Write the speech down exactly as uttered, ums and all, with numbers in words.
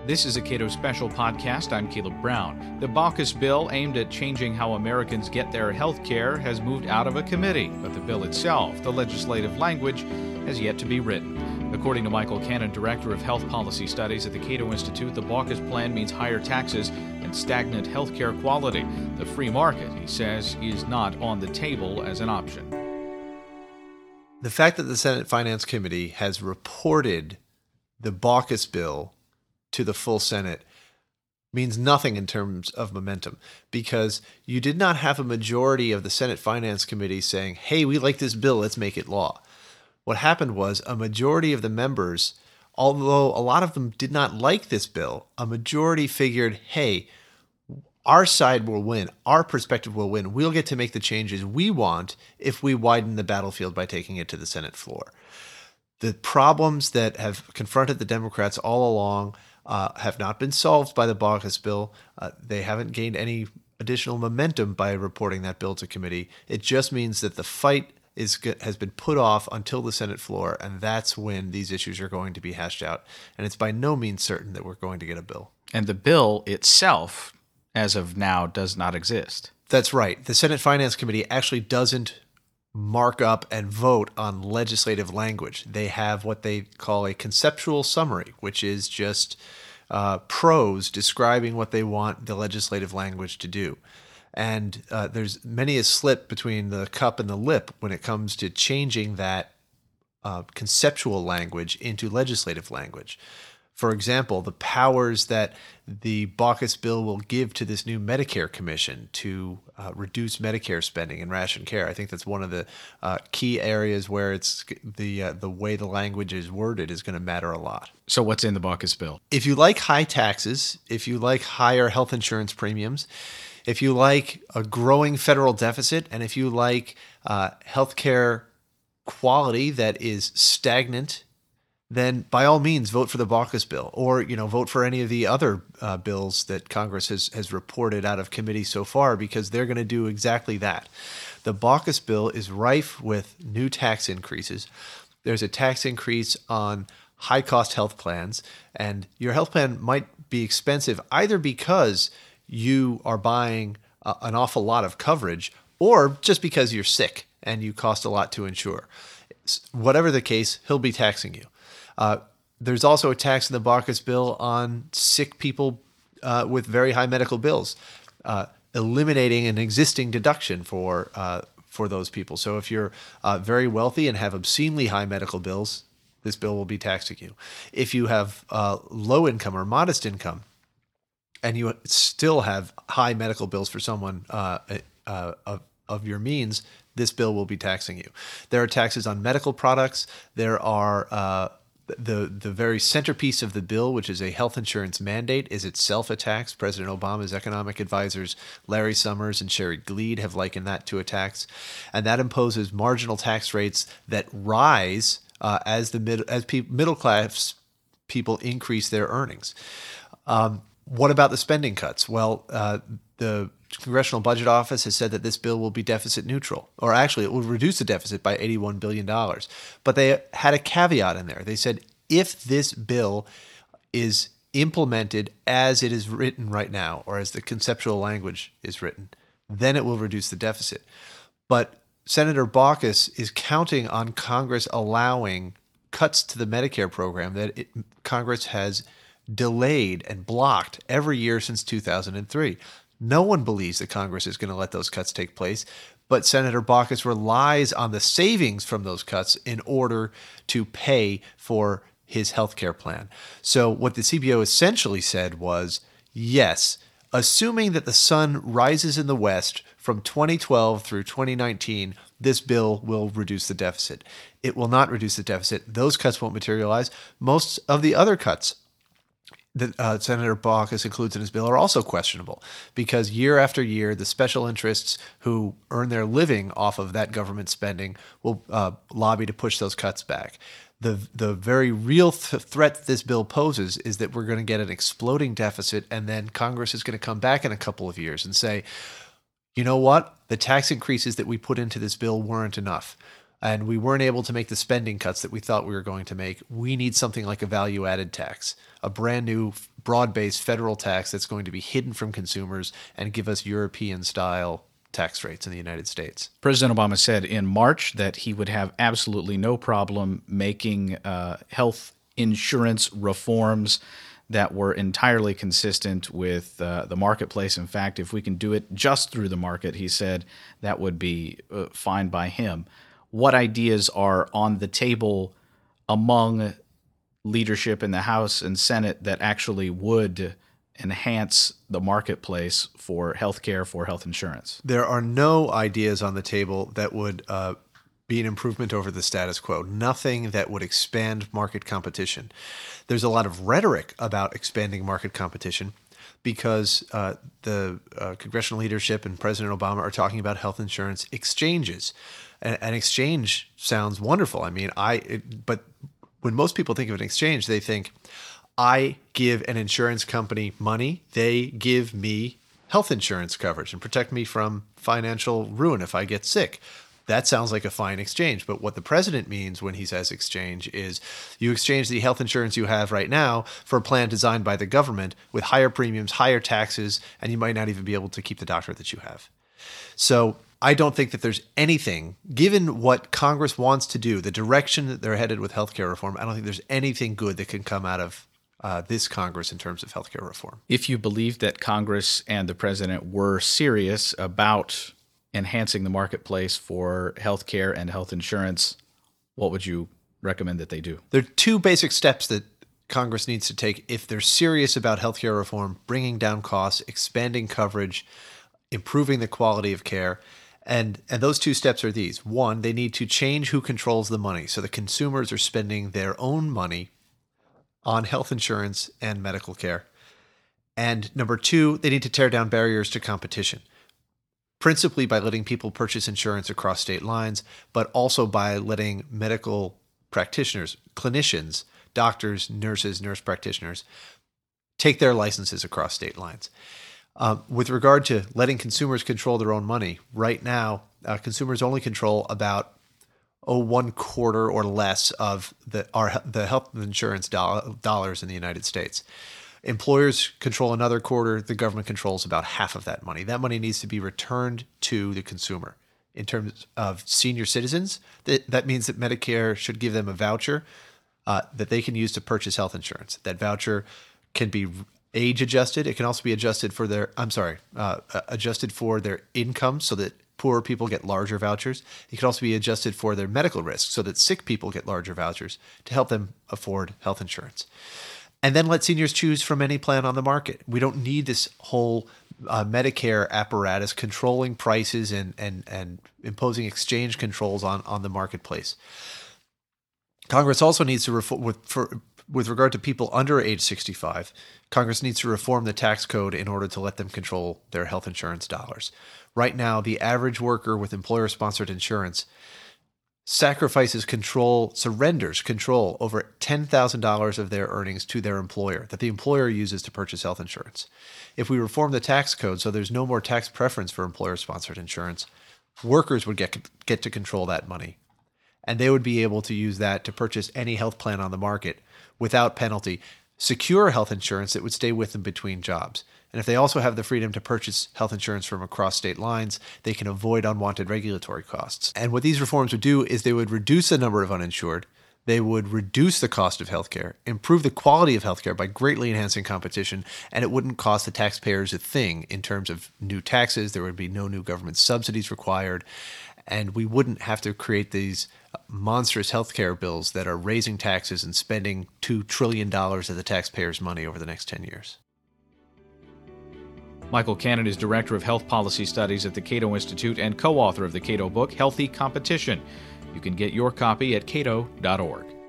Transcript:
This is a Cato Special podcast. I'm Caleb Brown. The Baucus bill aimed at changing how Americans get their health care has moved out of a committee, but the bill itself, the legislative language, has yet to be written. According to Michael Cannon, Director of Health Policy Studies at the Cato Institute, the Baucus plan means higher taxes and stagnant health care quality. The free market, he says, is not on the table as an option. The fact that the Senate Finance Committee has reported the Baucus bill to the full Senate means nothing in terms of momentum, because you did not have a majority of the Senate Finance Committee saying, hey, we like this bill, let's make it law. What happened was a majority of the members, although a lot of them did not like this bill, a majority figured, hey, our side will win, our perspective will win, we'll get to make the changes we want if we widen the battlefield by taking it to the Senate floor. The problems that have confronted the Democrats all along Uh, have not been solved by the Baucus bill. Uh, they haven't gained any additional momentum by reporting that bill to committee. It just means that the fight is has been put off until the Senate floor, and that's when these issues are going to be hashed out. And it's by no means certain that we're going to get a bill. And the bill itself, as of now, does not exist. That's right. The Senate Finance Committee actually doesn't mark up and vote on legislative language. They have what they call a conceptual summary, which is just uh, prose describing what they want the legislative language to do. And uh, there's many a slip between the cup and the lip when it comes to changing that uh, conceptual language into legislative language. For example, the powers that the Baucus bill will give to this new Medicare commission to uh, reduce Medicare spending and ration care. I think that's one of the uh, key areas where it's the uh, the way the language is worded is going to matter a lot. So what's in the Baucus bill? If you like high taxes, if you like higher health insurance premiums, if you like a growing federal deficit, and if you like uh, healthcare quality that is stagnant, then by all means vote for the Baucus bill, or you know vote for any of the other uh, bills that Congress has has reported out of committee so far, because they're going to do exactly that. The Baucus bill is rife with new tax increases. There's a tax increase on high-cost health plans, and your health plan might be expensive either because you are buying uh, an awful lot of coverage, or just because you're sick and you cost a lot to insure. Whatever the case, he'll be taxing you. Uh, there's also a tax in the Baucus bill on sick people uh, with very high medical bills, uh, eliminating an existing deduction for uh, for those people. So if you're uh, very wealthy and have obscenely high medical bills, this bill will be taxing you. If you have uh, low income or modest income, and you still have high medical bills for someone uh, uh, of, of your means, this bill will be taxing you. There are taxes on medical products. There are uh, The the very centerpiece of the bill, which is a health insurance mandate, is itself a tax. President Obama's economic advisors, Larry Summers and Sherry Gleed, have likened that to a tax. And that imposes marginal tax rates that rise uh, as the mid, as pe- middle class people increase their earnings. Um, what about the spending cuts? Well, uh, the Congressional Budget Office has said that this bill will be deficit neutral, or actually it will reduce the deficit by eighty-one billion dollars. But they had a caveat in there. They said if this bill is implemented as it is written right now, or as the conceptual language is written, then it will reduce the deficit. But Senator Baucus is counting on Congress allowing cuts to the Medicare program that it, Congress has delayed and blocked every year since two thousand three. No one believes that Congress is going to let those cuts take place, but Senator Baucus relies on the savings from those cuts in order to pay for his health care plan. So what the C B O essentially said was, yes, assuming that the sun rises in the west from twenty twelve through twenty nineteen, this bill will reduce the deficit. It will not reduce the deficit. Those cuts won't materialize. Most of the other cuts that uh, Senator Baucus includes in his bill are also questionable, because year after year, the special interests who earn their living off of that government spending will uh, lobby to push those cuts back. The the very real th- threat that this bill poses is that we're going to get an exploding deficit, and then Congress is going to come back in a couple of years and say, you know what? The tax increases that we put into this bill weren't enough. and we weren't able to make the spending cuts that we thought we were going to make, we need something like a value-added tax, a brand new broad-based federal tax that's going to be hidden from consumers and give us European-style tax rates in the United States. President Obama said in March that he would have absolutely no problem making uh, health insurance reforms that were entirely consistent with uh, the marketplace. In fact, if we can do it just through the market, he said that would be uh, fine by him. What ideas are on the table among leadership in the House and Senate that actually would enhance the marketplace for healthcare, for health insurance? There are no ideas on the table that would uh, be an improvement over the status quo. Nothing that would expand market competition. There's a lot of rhetoric about expanding market competition because uh, the uh, congressional leadership and President Obama are talking about health insurance exchanges. And an exchange sounds wonderful. I mean, I it, but when most people think of an exchange, they think, I give an insurance company money, they give me health insurance coverage and protect me from financial ruin if I get sick. That sounds like a fine exchange. But what the president means when he says exchange is you exchange the health insurance you have right now for a plan designed by the government with higher premiums, higher taxes, and you might not even be able to keep the doctor that you have. So I don't think that there's anything, given what Congress wants to do, the direction that they're headed with healthcare reform, I don't think there's anything good that can come out of Uh, this Congress in terms of healthcare reform. If you believe that Congress and the president were serious about enhancing the marketplace for healthcare and health insurance, what would you recommend that they do? There are two basic steps that Congress needs to take if they're serious about healthcare reform: bringing down costs, expanding coverage, improving the quality of care. And and those two steps are these. One, they need to change who controls the money so the consumers are spending their own money on health insurance and medical care. And number two, they need to tear down barriers to competition, principally by letting people purchase insurance across state lines, but also by letting medical practitioners, clinicians, doctors, nurses, nurse practitioners, take their licenses across state lines. Um, with regard to letting consumers control their own money, right now, uh, consumers only control about oh, one quarter or less of the our the health insurance do- dollars in the United States. Employers control another quarter. The government controls about half of that money. That money needs to be returned to the consumer. In terms of senior citizens, that, that means that Medicare should give them a voucher uh, that they can use to purchase health insurance. That voucher can be age adjusted. It can also be adjusted for their, I'm sorry, uh, adjusted for their income so that poorer people get larger vouchers. It can also be adjusted for their medical risk so that sick people get larger vouchers to help them afford health insurance. And then let seniors choose from any plan on the market. We don't need this whole uh, Medicare apparatus controlling prices and and and imposing exchange controls on, on the marketplace. Congress also needs to reform with for with regard to people under age sixty-five. Congress needs to reform the tax code in order to let them control their health insurance dollars. Right now, the average worker with employer-sponsored insurance sacrifices control, surrenders control over ten thousand dollars of their earnings to their employer that the employer uses to purchase health insurance. If we reform the tax code so there's no more tax preference for employer-sponsored insurance, workers would get get to control that money, and they would be able to use that to purchase any health plan on the market without penalty, secure health insurance that would stay with them between jobs. And if they also have the freedom to purchase health insurance from across state lines, they can avoid unwanted regulatory costs. And what these reforms would do is they would reduce the number of uninsured, they would reduce the cost of healthcare, improve the quality of healthcare by greatly enhancing competition, and it wouldn't cost the taxpayers a thing in terms of new taxes. There would be no new government subsidies required, and we wouldn't have to create these monstrous healthcare bills that are raising taxes and spending two trillion dollars of the taxpayers' money over the next ten years. Michael Cannon is Director of Health Policy Studies at the Cato Institute and co-author of the Cato book, Healthy Competition. You can get your copy at cato dot org.